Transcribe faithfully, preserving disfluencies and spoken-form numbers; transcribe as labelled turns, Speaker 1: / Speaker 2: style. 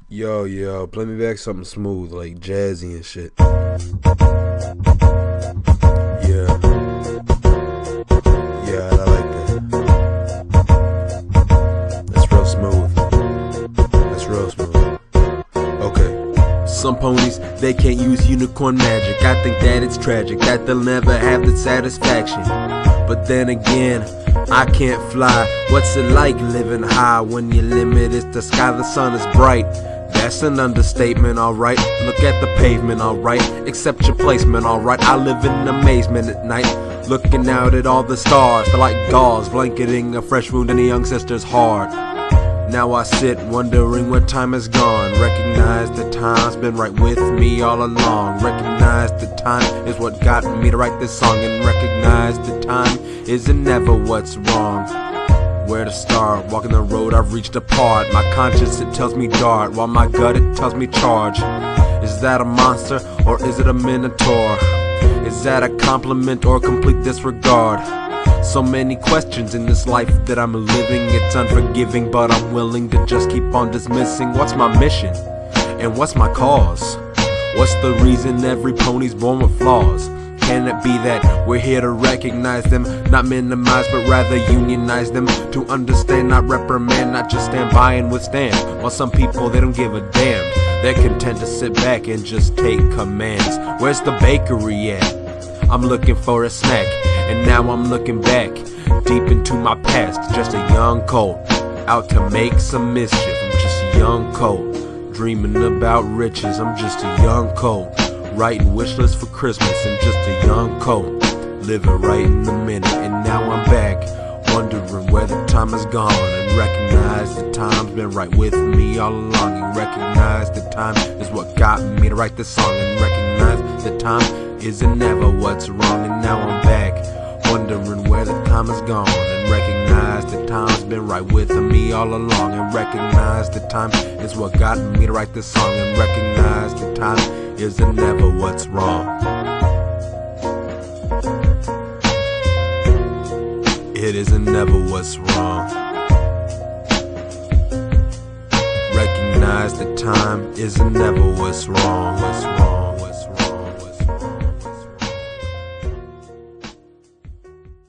Speaker 1: Yo, yo, play me back something smooth, like jazzy and shit. Yeah. Yeah, I like that. That's real smooth. That's real smooth. Okay. Some ponies, they can't use unicorn magic. I think that it's tragic that they'll never have the satisfaction. But then again, I can't fly. What's it like living high when your limit is the sky, the sun is bright? That's an understatement, alright. Look at the pavement, alright. Accept your placement, alright. I live in amazement at night, looking out at all the stars. They're like gauze, blanketing a fresh wound in a young sister's heart. Now I sit wondering where time has gone. Recognize the time's been right with me all along. Recognize the time is what got me to write this song. And recognize the time isn't never what's wrong. Where to start? Walking the road I've reached apart. My conscience, it tells me dart, while my gut, it tells me charge. Is that a monster or is it a minotaur? Is that a compliment or complete disregard? So many questions in this life that I'm living. It's unforgiving, but I'm willing to just keep on dismissing. What's my mission? And what's my cause? What's the reason every pony's born with flaws? Can it be that we're here to recognize them, not minimize but rather unionize them? To understand, not reprimand, not just stand by and withstand. While some people, they don't give a damn. They're content to sit back and just take commands. Where's the bakery at? I'm looking for a snack, and now I'm looking back deep into my past. Just a young colt, out to make some mischief. I'm just a young colt, dreaming about riches. I'm just a young colt, writing wish lists for Christmas. And just a young colt, living right in the minute. And now I'm back, wondering where the time has gone. And recognize the time's been right with me all along. And recognize the time is what got me to write this song. And recognize the time isn't never what's wrong. And now I'm back, wondering where the time has gone. And recognize the time's been right with me all along. And recognize the time is what got me to write this song. And recognize the time isn't never what's wrong. It isn't never what's wrong. Recognize the time isn't never what's wrong. What's wrong.